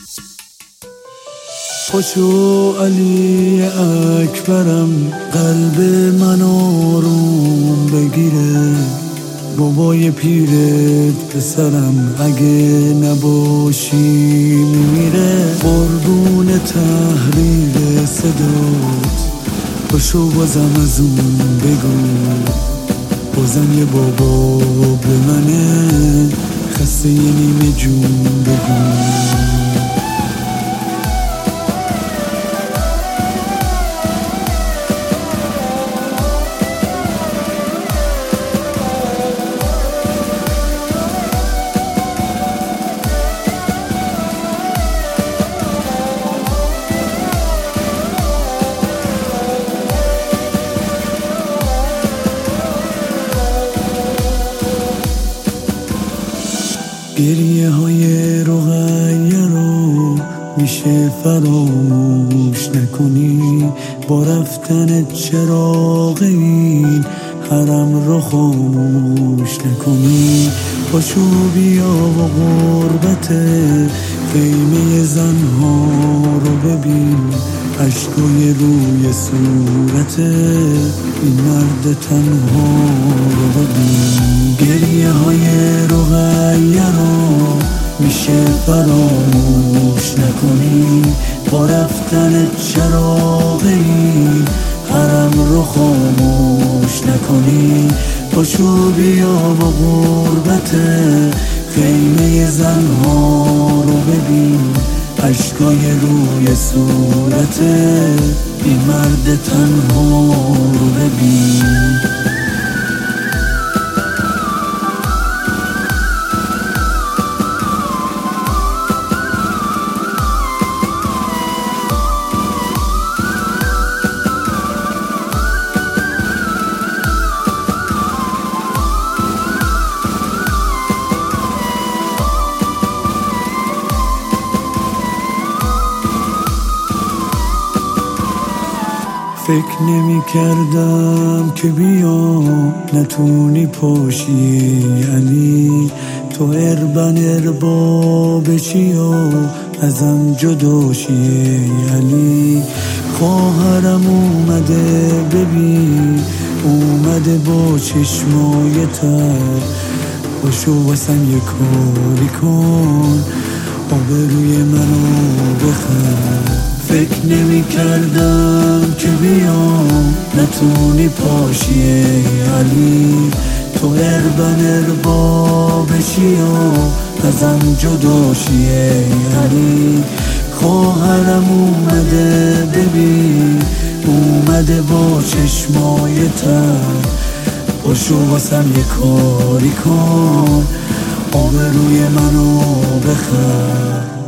پاشو علی اکبرم، قلب من آروم بگیره. بابای پیرت پسرم، اگه نباشی میمیره. قربون تحریر صدات، پاشو بازم از اون بگو. بازم یه بابا به منه، خسته یه نیمه جون بگو. گریه های رقیه رو میشه فراموش نکنی. با رفتن چراغ این حرم رو خاموش نکنی. پاشو بیا و غربت خیمه زنها رو ببین. عشقای روی صورت این مرد تنها رو ببین. گریه های رقیه رو میشه فراموش نکنی. با رفتن چراغ این حرم رو خاموش نکنی. پاشو بیا و غربت خیمه زنها رو ببین. عشقای روی صورت این مرد تنها رو ببین. فکر نمی کردم که بیام نتونی پاشی علی. تو اربن ارباب چی و ازم جداشی علی. خواهرم اومده ببین، اومده با چشمای تر. پاشو واسم یه کاری کن، آبروی منو بخر. فکر نمی کردم که بیام نتونی پاشی علی. تو اربن ارباب چی و ازم جداشی علی. خواهرم اومده ببین، اومده با چشمای تر. پاشو واسم یه کاری کن، آبروی منو بخر.